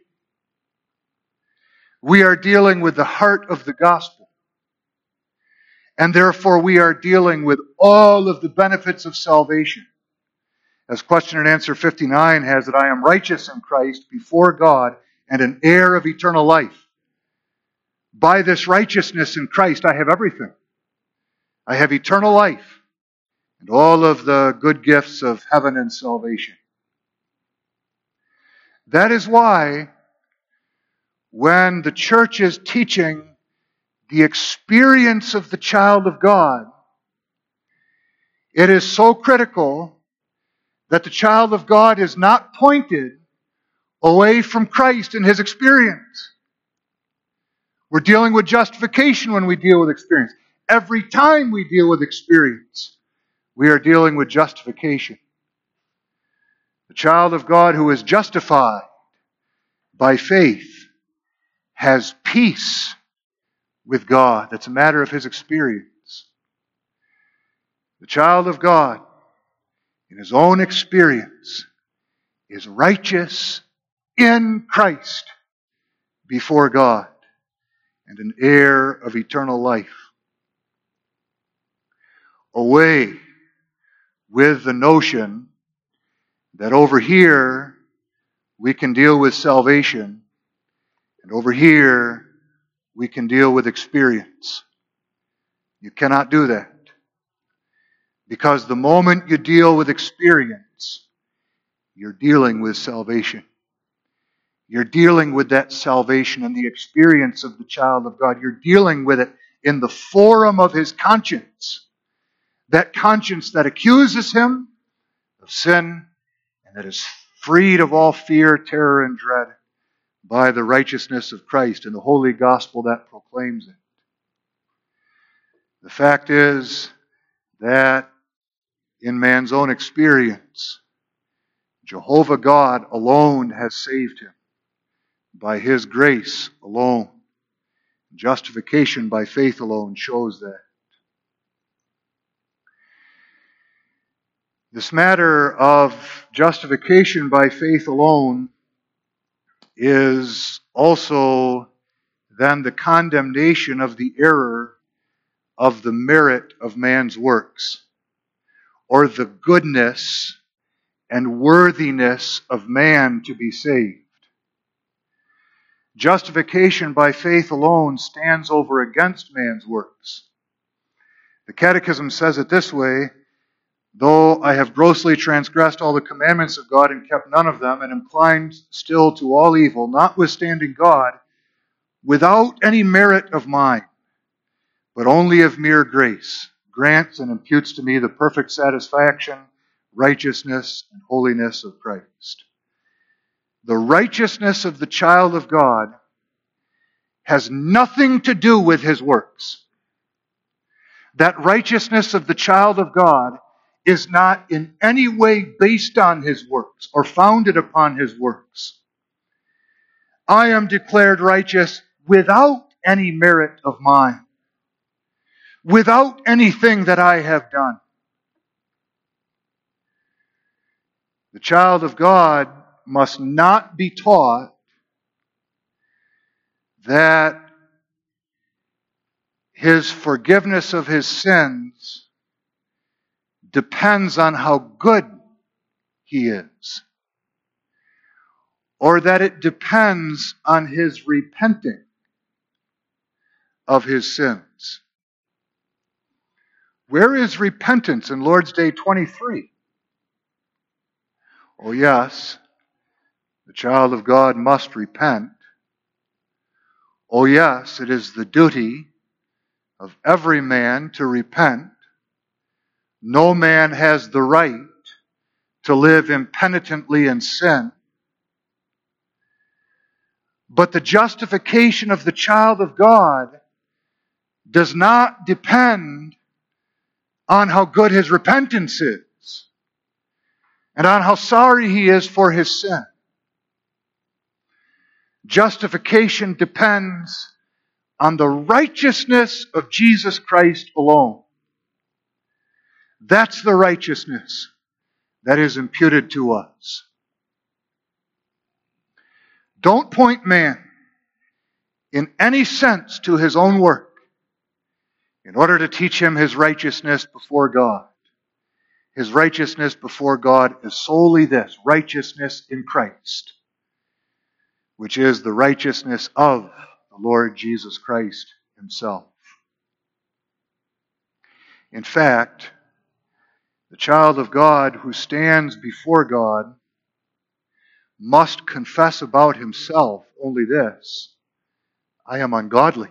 We are dealing with the heart of the gospel. And therefore we are dealing with all of the benefits of salvation. As question and answer 59 has it, I am righteous in Christ before God and an heir of eternal life. By this righteousness in Christ, I have everything. I have eternal life and all of the good gifts of heaven and salvation. That is why when the church is teaching the experience of the child of God, it is so critical that the child of God is not pointed away from Christ in his experience. We're dealing with justification when we deal with experience. Every time we deal with experience, we are dealing with justification. The child of God who is justified by faith has peace with God. That's a matter of his experience. The child of God, in his own experience, is righteous in Christ before God and an heir of eternal life. Away with the notion that over here we can deal with salvation and over here we can deal with experience. You cannot do that. Because the moment you deal with experience, you're dealing with salvation. You're dealing with that salvation and the experience of the child of God. You're dealing with it in the forum of his conscience. That conscience that accuses him of sin and that is freed of all fear, terror, and dread by the righteousness of Christ and the holy gospel that proclaims it. The fact is that in man's own experience, Jehovah God alone has saved him by his grace alone. Justification by faith alone shows that. This matter of justification by faith alone is also then the condemnation of the error of the merit of man's works, or the goodness and worthiness of man to be saved. Justification by faith alone stands over against man's works. The Catechism says it this way: though I have grossly transgressed all the commandments of God and kept none of them, and inclined still to all evil, notwithstanding God, without any merit of mine, but only of mere grace, grants and imputes to me the perfect satisfaction, righteousness, and holiness of Christ. The righteousness of the child of God has nothing to do with his works. That righteousness of the child of God is not in any way based on his works or founded upon his works. I am declared righteous without any merit of mine, without anything that I have done. The child of God must not be taught that his forgiveness of his sins depends on how good he is, or that it depends on his repenting of his sins. Where is repentance in Lord's Day 23? Oh yes, the child of God must repent. Oh yes, it is the duty of every man to repent. No man has the right to live impenitently in sin. But the justification of the child of God does not depend on how good his repentance is and on how sorry he is for his sin. Justification depends on the righteousness of Jesus Christ alone. That's the righteousness that is imputed to us. Don't point man in any sense to his own work in order to teach him his righteousness before God. His righteousness before God is solely this: righteousness in Christ, which is the righteousness of the Lord Jesus Christ himself. In fact, the child of God who stands before God must confess about himself only this: I am ungodly.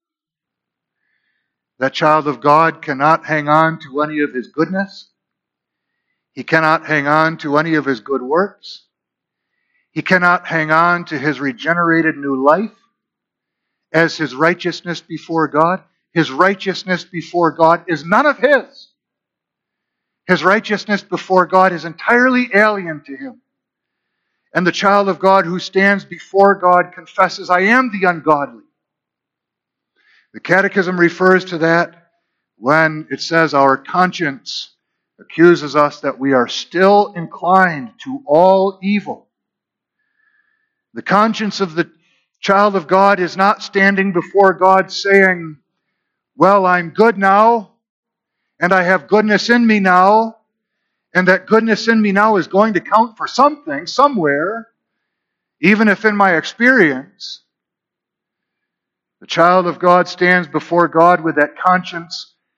That child of God cannot hang on to any of his goodness. He cannot hang on to any of his good works. He cannot hang on to his regenerated new life as his righteousness before God. His righteousness before God is none of his. His righteousness before God is entirely alien to him. And the child of God who stands before God confesses, I am the ungodly. The Catechism refers to that when it says our conscience accuses us that we are still inclined to all evil. The conscience of the child of God is not standing before God saying, well, I'm good now, and I have goodness in me now, and that goodness in me now is going to count for something, somewhere, even if in my experience. The child of God stands before God with that conscience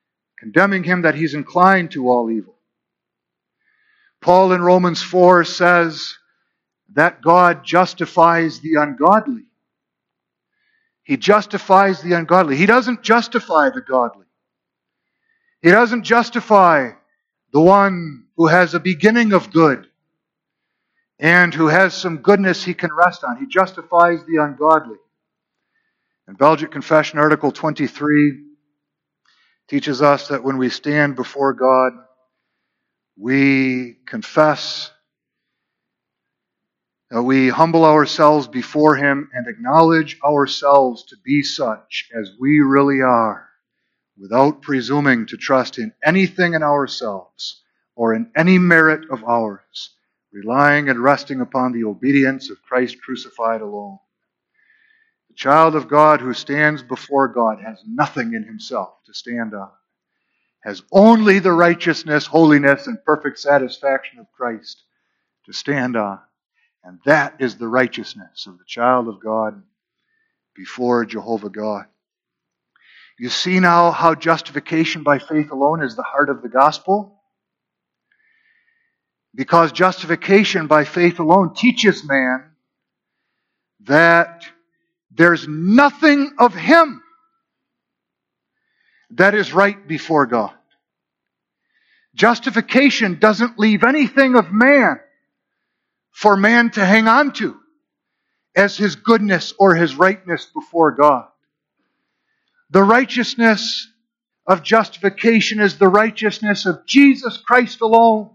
condemning him that he's inclined to all evil. Paul in Romans 4 says that God justifies the ungodly. He justifies the ungodly. He doesn't justify the godly. He doesn't justify the one who has a beginning of good and who has some goodness he can rest on. He justifies the ungodly. In Belgic Confession, Article 23 teaches us that when we stand before God, we confess, we humble ourselves before Him and acknowledge ourselves to be such as we really are, without presuming to trust in anything in ourselves or in any merit of ours, relying and resting upon the obedience of Christ crucified alone. The child of God who stands before God has nothing in himself to stand on, has only the righteousness, holiness, and perfect satisfaction of Christ to stand on. And that is the righteousness of the child of God before Jehovah God. You see now how justification by faith alone is the heart of the gospel? Because justification by faith alone teaches man that there's nothing of him that is right before God. Justification doesn't leave anything of man for man to hang on to as his goodness or his rightness before God. The righteousness of justification is the righteousness of Jesus Christ alone.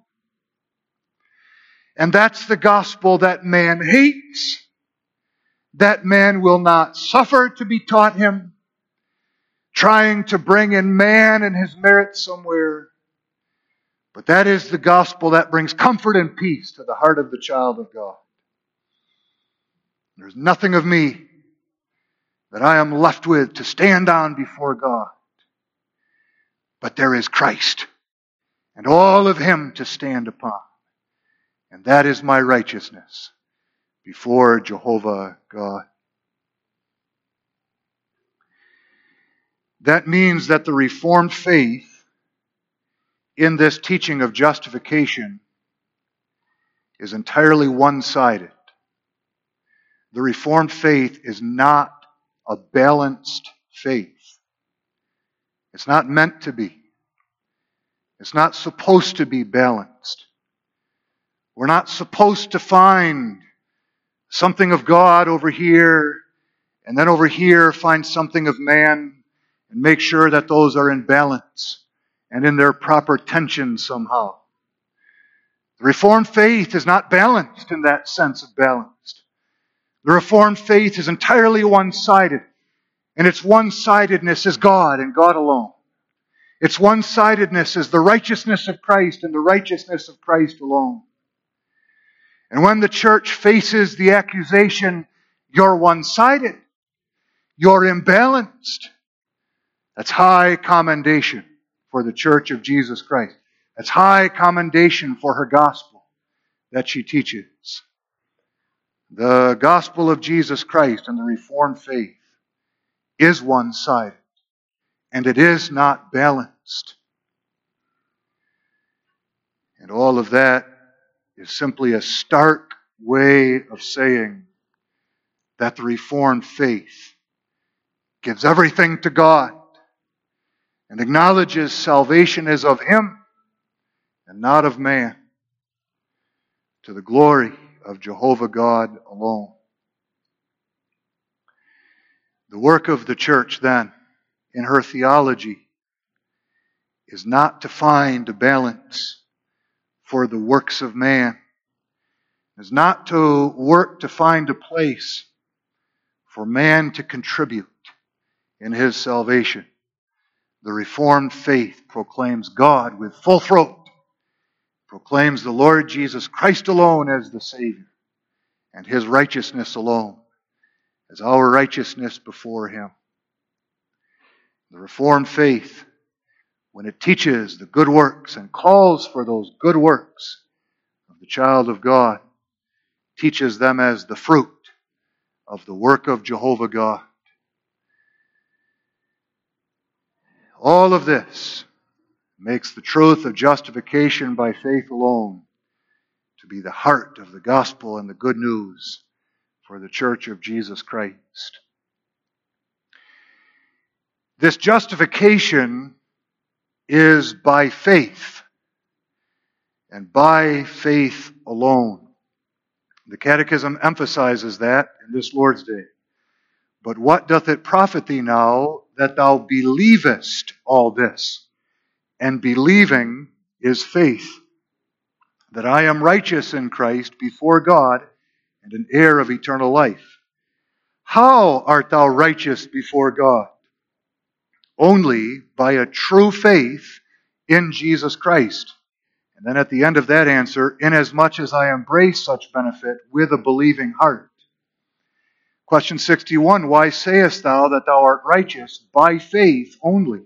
And that's the gospel that man hates, that man will not suffer to be taught him, trying to bring in man and his merit somewhere. But that is the gospel that brings comfort and peace to the heart of the child of God. There's nothing of me that I am left with to stand on before God. But there is Christ and all of Him to stand upon. And that is my righteousness before Jehovah God. That means that the Reformed faith in this teaching of justification is entirely one-sided. The Reformed faith is not a balanced faith. It's not meant to be. It's not supposed to be balanced. We're not supposed to find something of God over here, and then over here find something of man, and make sure that those are in balance and in their proper tension somehow. The Reformed faith is not balanced in that sense of balanced. The Reformed faith is entirely one-sided, and its one-sidedness is God and God alone. Its one-sidedness is the righteousness of Christ and the righteousness of Christ alone. And when the church faces the accusation, you're one-sided, you're imbalanced, that's high commendation for the church of Jesus Christ. That's high commendation for her gospel that she teaches. The gospel of Jesus Christ and the Reformed faith is one-sided, and it is not balanced. And all of that is simply a stark way of saying that the Reformed faith gives everything to God and acknowledges salvation is of Him and not of man, to the glory of Jehovah God alone. The work of the church, then, in her theology, is not to find a balance for the works of man. It is not to work to find a place for man to contribute in his salvation. The Reformed faith proclaims God with full throat, proclaims the Lord Jesus Christ alone as the Savior, and His righteousness alone as our righteousness before Him. The Reformed faith, when it teaches the good works and calls for those good works of the child of God, teaches them as the fruit of the work of Jehovah God. All of this makes the truth of justification by faith alone to be the heart of the gospel and the good news for the church of Jesus Christ. This justification is by faith, and by faith alone. The Catechism emphasizes that in this Lord's Day. But what doth it profit thee now that thou believest all this? And believing is faith, that I am righteous in Christ before God and an heir of eternal life. How art thou righteous before God? Only by a true faith in Jesus Christ. And then at the end of that answer, inasmuch as I embrace such benefit with a believing heart. Question 61, why sayest thou that thou art righteous by faith only?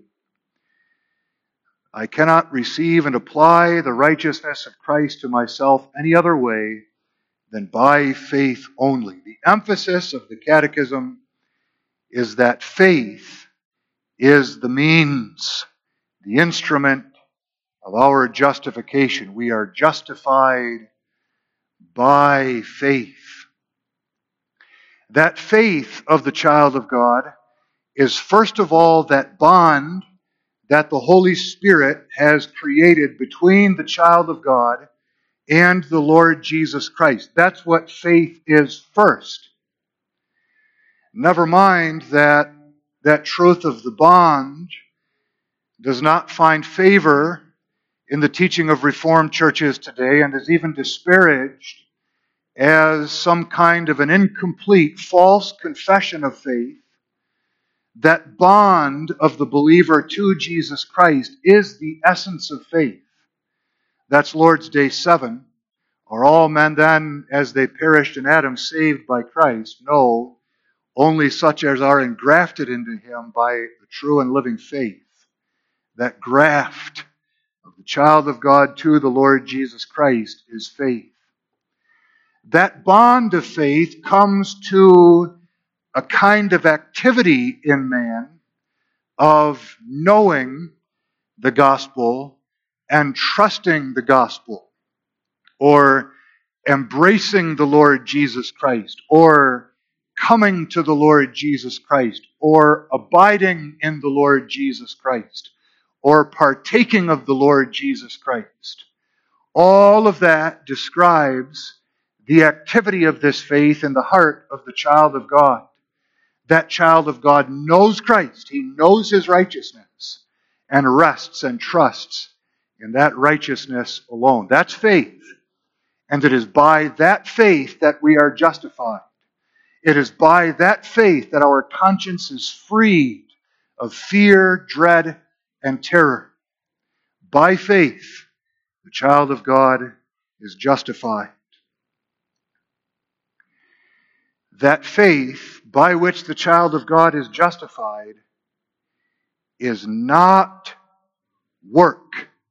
I cannot receive and apply the righteousness of Christ to myself any other way than by faith only. The emphasis of the Catechism is that faith is the means, the instrument of our justification. We are justified by faith. That faith of the child of God is first of all that bond that the Holy Spirit has created between the child of God and the Lord Jesus Christ. That's what faith is first. Never mind that truth of the bond does not find favor in the teaching of Reformed churches today and is even disparaged as some kind of an incomplete, false confession of faith. That bond of the believer to Jesus Christ is the essence of faith. That's Lord's Day 7. Are all men then, as they perished in Adam, saved by Christ? No, only such as are engrafted into Him by the true and living faith. That graft of the child of God to the Lord Jesus Christ is faith. That bond of faith comes to a kind of activity in man of knowing the gospel and trusting the gospel, or embracing the Lord Jesus Christ, or coming to the Lord Jesus Christ, or abiding in the Lord Jesus Christ, or partaking of the Lord Jesus Christ. All of that describes the activity of this faith in the heart of the child of God. That child of God knows Christ. He knows His righteousness and rests and trusts in that righteousness alone. That's faith. And it is by that faith that we are justified. It is by that faith that our conscience is freed of fear, dread, and terror. By faith, the child of God is justified. That faith by which the child of God is justified is not work.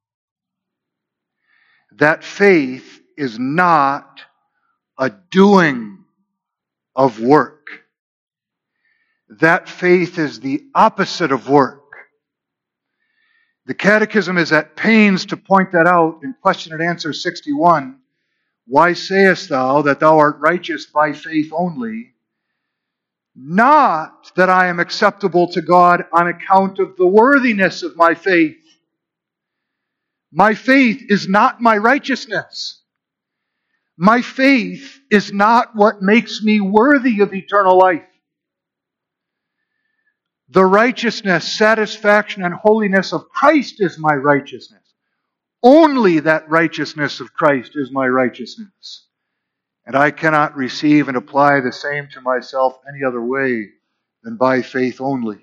That faith is not a doing of work. That faith is the opposite of work. The Catechism is at pains to point that out in question and answer 61. Why sayest thou that thou art righteous by faith only? Not that I am acceptable to God on account of the worthiness of my faith. My faith is not my righteousness. My faith is not what makes me worthy of eternal life. The righteousness, satisfaction, and holiness of Christ is my righteousness. Only that righteousness of Christ is my righteousness. And I cannot receive and apply the same to myself any other way than by faith only.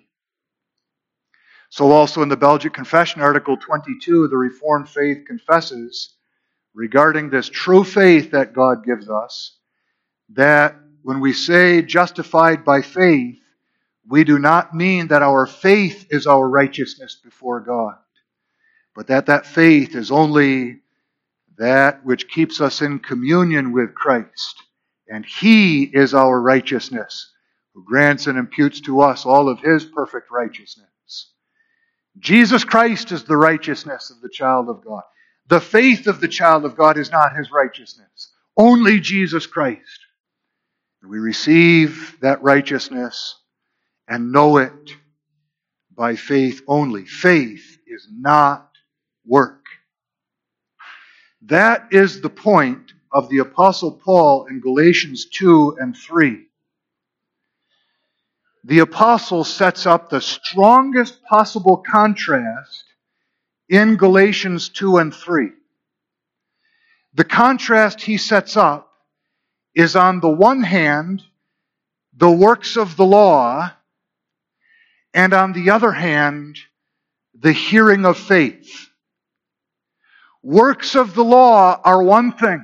So also in the Belgic Confession, Article 22, the Reformed faith confesses regarding this true faith that God gives us, that when we say justified by faith, we do not mean that our faith is our righteousness before God, but that faith is only that which keeps us in communion with Christ. And He is our righteousness, who grants and imputes to us all of His perfect righteousness. Jesus Christ is the righteousness of the child of God. The faith of the child of God is not his righteousness. Only Jesus Christ. We receive that righteousness and know it by faith only. Faith is not work. That is the point of the Apostle Paul in Galatians 2 and 3. The Apostle sets up the strongest possible contrast in Galatians 2 and 3. The contrast he sets up is, on the one hand, the works of the law, and on the other hand, the hearing of faith. Works of the law are one thing.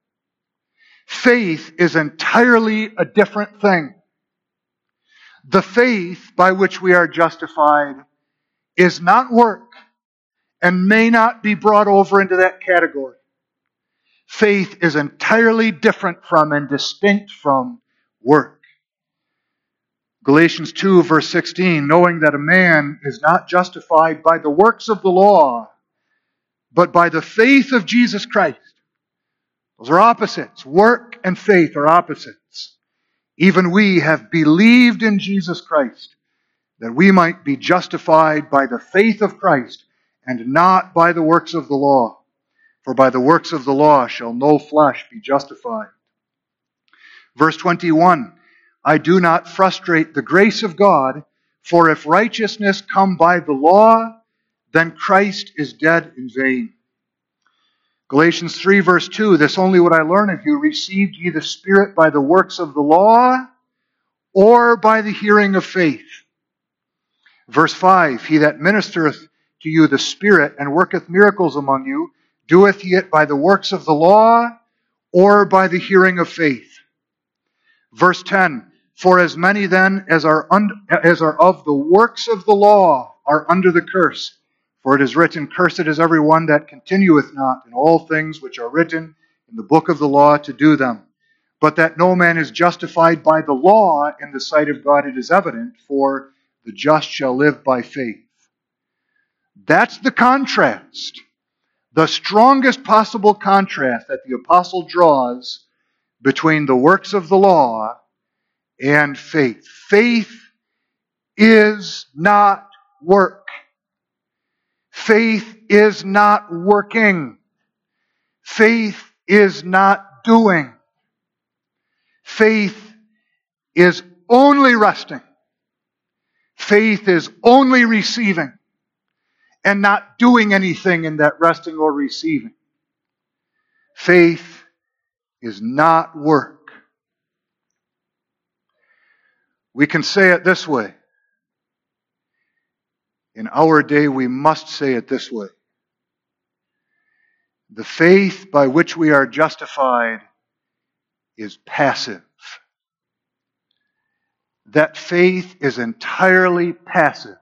Faith is entirely a different thing. The faith by which we are justified is not work and may not be brought over into that category. Faith is entirely different from and distinct from work. Galatians 2 verse 16, knowing that a man is not justified by the works of the law, but by the faith of Jesus Christ. Those are opposites. Work and faith are opposites. Even we have believed in Jesus Christ, that we might be justified by the faith of Christ, and not by the works of the law. For by the works of the law shall no flesh be justified. Verse 21, I do not frustrate the grace of God, for if righteousness come by the law, then Christ is dead in vain. Galatians 3 verse 2, this only would I learn of you, received ye the Spirit by the works of the law, or by the hearing of faith? Verse 5, he that ministereth to you the Spirit, and worketh miracles among you, doeth he it by the works of the law, or by the hearing of faith? Verse 10, for as many then as are of the works of the law are under the curse. For it is written, cursed is every one that continueth not in all things which are written in the book of the law to do them. But that no man is justified by the law in the sight of God, it is evident, for the just shall live by faith. That's the contrast. The strongest possible contrast that the apostle draws between the works of the law and faith. Faith is not work. Faith is not working. Faith is not doing. Faith is only resting. Faith is only receiving and not doing anything in that resting or receiving. Faith is not work. We can say it this way. In our day, we must say it this way. The faith by which we are justified is passive. That faith is entirely passive.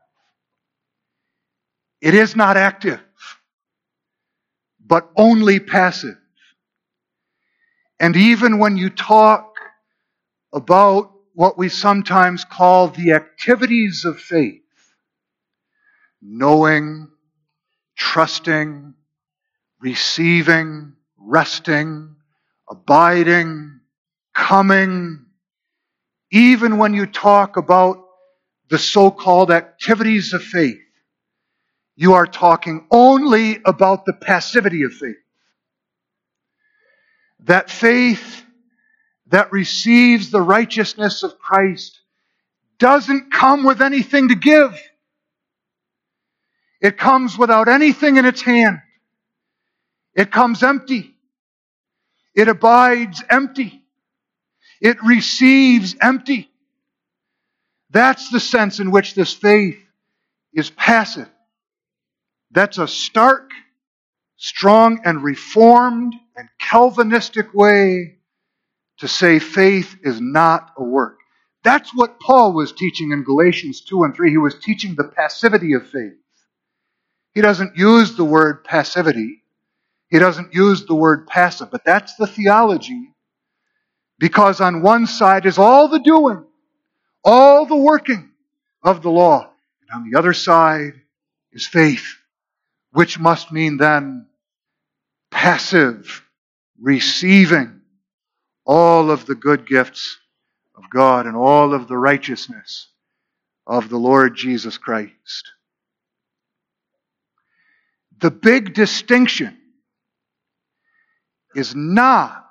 It is not active, but only passive. And even when you talk about what we sometimes call the activities of faith, knowing, trusting, receiving, resting, abiding, coming, even when you talk about the so-called activities of faith, you are talking only about the passivity of faith. That faith that receives the righteousness of Christ doesn't come with anything to give. It comes without anything in its hand. It comes empty. It abides empty. It receives empty. That's the sense in which this faith is passive. That's a stark, strong, and reformed and Calvinistic way to say faith is not a work. That's what Paul was teaching in Galatians 2 and 3. He was teaching the passivity of faith. He doesn't use the word passivity. He doesn't use the word passive. But that's the theology. Because on one side is all the doing, all the working of the law. And on the other side is faith, which must mean then passive receiving all of the good gifts of God and all of the righteousness of the Lord Jesus Christ. The big distinction is not,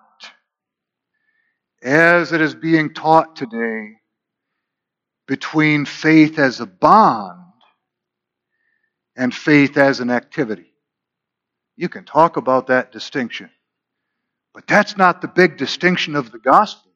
as it is being taught today, between faith as a bond and faith as an activity. You can talk about that distinction, but that's not the big distinction of the gospel.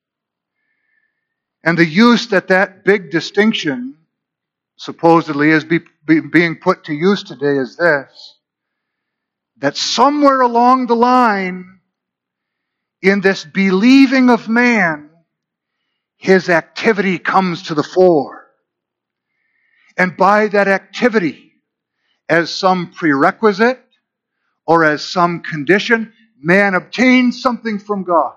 And the use that big distinction supposedly is being put to use today is this: that somewhere along the line in this believing of man, his activity comes to the fore. And by that activity, as some prerequisite or as some condition, man obtains something from God.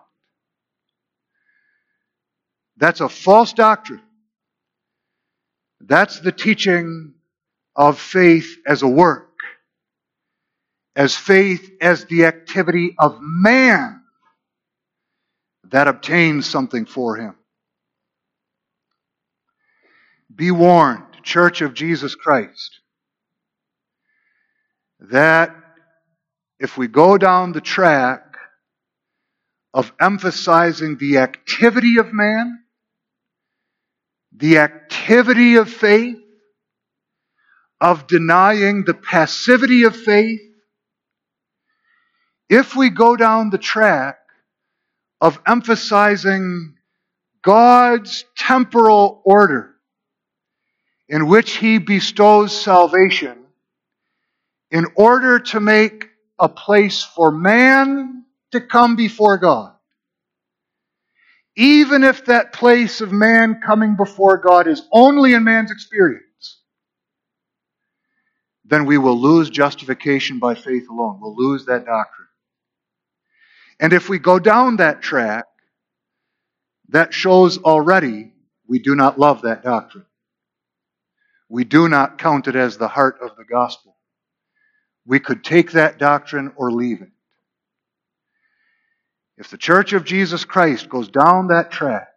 That's a false doctrine. That's the teaching of faith as a work, as faith as the activity of man that obtains something for him. Be warned, Church of Jesus Christ, that if we go down the track of emphasizing the activity of man, the activity of faith, of denying the passivity of faith, if we go down the track of emphasizing God's temporal order in which He bestows salvation in order to make a place for man to come before God, even if that place of man coming before God is only in man's experience, then we will lose justification by faith alone. We'll lose that doctrine. And if we go down that track, that shows already we do not love that doctrine. We do not count it as the heart of the gospel. We could take that doctrine or leave it. If the Church of Jesus Christ goes down that track,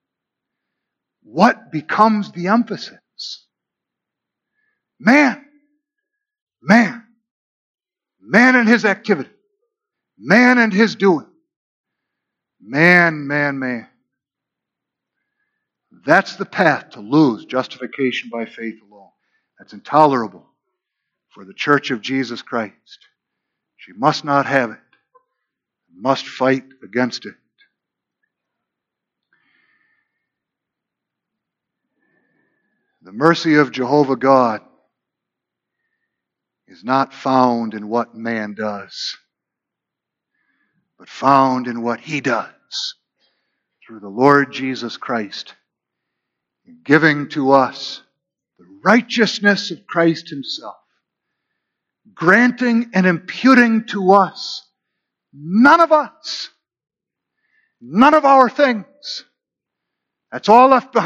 what becomes the emphasis? Man. Man. Man and his activity. Man and his doing. Man, man, man. That's the path to lose justification by faith alone. That's intolerable for the Church of Jesus Christ. She must not have it. Must fight against it. The mercy of Jehovah God is not found in what man does, but found in what He does through the Lord Jesus Christ, in giving to us the righteousness of Christ Himself, granting and imputing to us none of us, none of our things. That's all left behind.